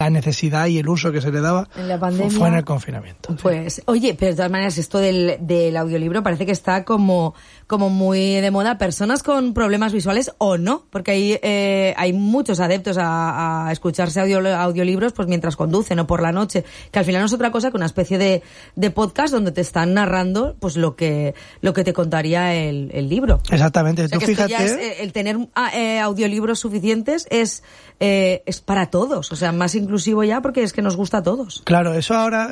la necesidad y el uso que se le daba en la pandemia fue en el confinamiento. Pues, sí. Oye, pero de todas maneras esto del audiolibro parece que está como muy de moda. Personas con problemas visuales o no, porque hay muchos adeptos a escucharse audiolibros pues mientras conducen o por la noche, que al final no es otra cosa que una especie de podcast donde te están narrando pues lo que te contaría el libro. Exactamente. O sea, tú que fíjate, esto ya es, el tener audiolibros suficientes es para todos, o sea, más inclusivo ya porque es que nos gusta a todos. Claro, eso ahora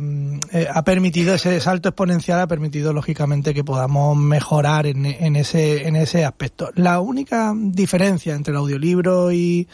ha permitido, ese salto exponencial ha permitido lógicamente que podamos mejorar en ese aspecto. La única diferencia entre el audiolibro y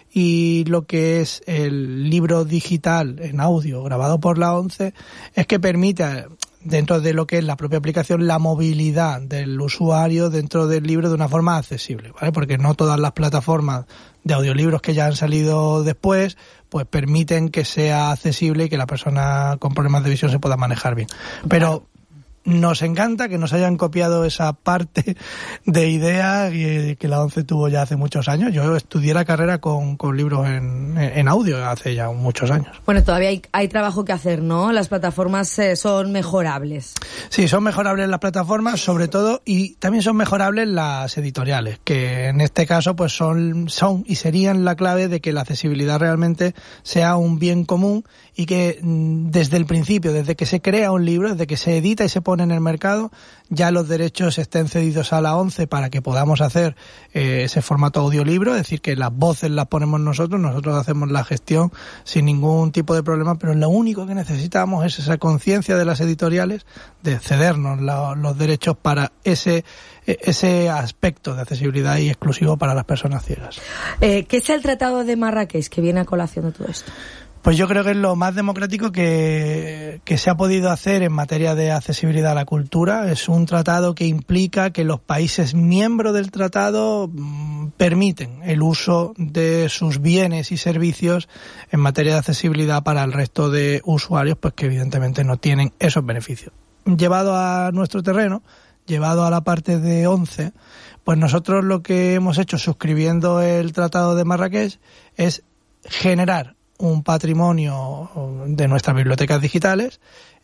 lo que es el libro digital en audio grabado por la ONCE es que permite, dentro de lo que es la propia aplicación, la movilidad del usuario dentro del libro de una forma accesible, ¿vale? Porque no todas las plataformas de audiolibros que ya han salido después pues permiten que sea accesible y que la persona con problemas de visión se pueda manejar bien. Pero nos encanta que nos hayan copiado esa parte de idea que la ONCE tuvo ya hace muchos años. Yo estudié la carrera con libros en audio hace ya muchos años. Bueno, todavía hay trabajo que hacer, ¿no? Las plataformas son mejorables. Sí, son mejorables las plataformas, sobre todo, y también son mejorables las editoriales, que en este caso pues son y serían la clave de que la accesibilidad realmente sea un bien común y que desde el principio, desde que se crea un libro, desde que se edita y se pone en el mercado, ya los derechos estén cedidos a la ONCE para que podamos hacer ese formato audiolibro, es decir, que las voces las ponemos nosotros hacemos la gestión sin ningún tipo de problema, pero lo único que necesitamos es esa conciencia de las editoriales de cedernos los derechos para ese aspecto de accesibilidad y exclusivo para las personas ciegas. ¿Qué es el Tratado de Marrakech que viene a colación de todo esto? Pues yo creo que es lo más democrático que se ha podido hacer en materia de accesibilidad a la cultura. Es un tratado que implica que los países miembros del tratado permiten el uso de sus bienes y servicios en materia de accesibilidad para el resto de usuarios, pues que evidentemente no tienen esos beneficios. Llevado a nuestro terreno, llevado a la parte de ONCE, pues nosotros lo que hemos hecho suscribiendo el Tratado de Marrakech es generar un patrimonio de nuestras bibliotecas digitales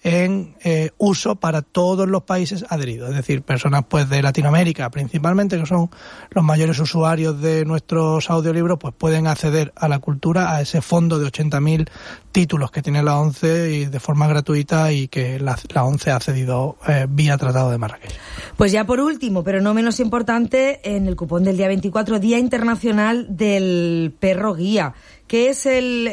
en uso para todos los países adheridos, es decir, personas pues de Latinoamérica principalmente, que son los mayores usuarios de nuestros audiolibros, pues pueden acceder a la cultura, a ese fondo de 80.000 títulos que tiene la ONCE y de forma gratuita y que la ONCE ha cedido vía Tratado de Marrakech. Pues ya por último, pero no menos importante, en el cupón del día 24, Día Internacional del Perro Guía, que es el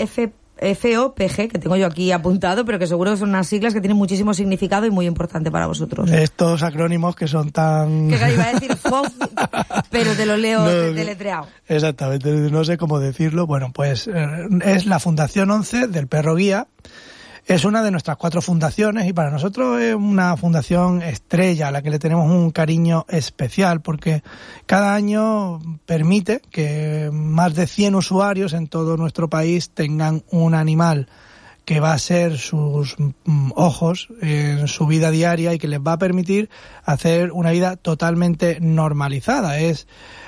FOPG, que tengo yo aquí apuntado, pero que seguro que son unas siglas que tienen muchísimo significado y muy importante para vosotros. Estos acrónimos que son tan... Que iba a decir FOP, pero te lo leo deletreado. Exactamente, no sé cómo decirlo. Bueno, pues es la Fundación ONCE del Perro Guía. Es una de nuestras 4 fundaciones y para nosotros es una fundación estrella a la que le tenemos un cariño especial porque cada año permite que más de 100 usuarios en todo nuestro país tengan un animal que va a ser sus ojos en su vida diaria y que les va a permitir hacer una vida totalmente normalizada. Es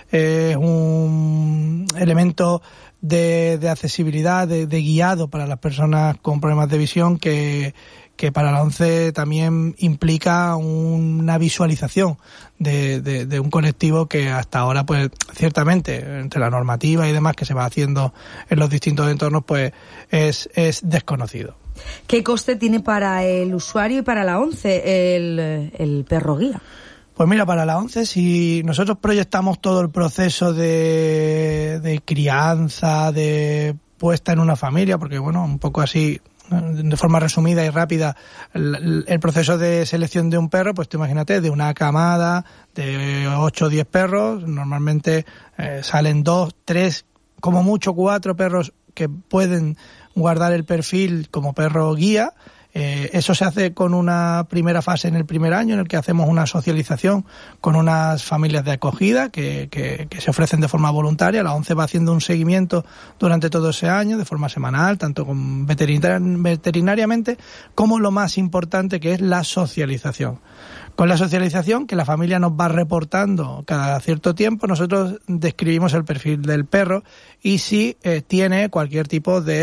un elemento de accesibilidad, de guiado para las personas con problemas de visión que para la ONCE también implica una visualización de un colectivo que hasta ahora, pues ciertamente, entre la normativa y demás que se va haciendo en los distintos entornos, pues es desconocido. ¿Qué coste tiene para el usuario y para la ONCE el perro guía? Pues mira, para la ONCE, si nosotros proyectamos todo el proceso de crianza, de puesta en una familia, porque bueno, un poco así, de forma resumida y rápida, el proceso de selección de un perro, pues tú imagínate, de una camada de 8 o 10 perros, normalmente salen 2, 3, como mucho 4 perros que pueden guardar el perfil como perro guía. Eso se hace con una primera fase en el primer año en el que hacemos una socialización con unas familias de acogida que se ofrecen de forma voluntaria. La ONCE va haciendo un seguimiento durante todo ese año de forma semanal, tanto con veterinariamente como lo más importante que es la socialización. Con la socialización que la familia nos va reportando cada cierto tiempo, nosotros describimos el perfil del perro y si tiene cualquier tipo de